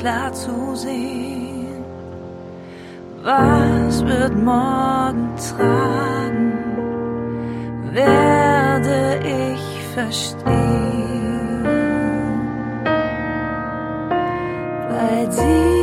klar zu sehen. Was wird morgen tragen, werde ich verstehen. Bei dir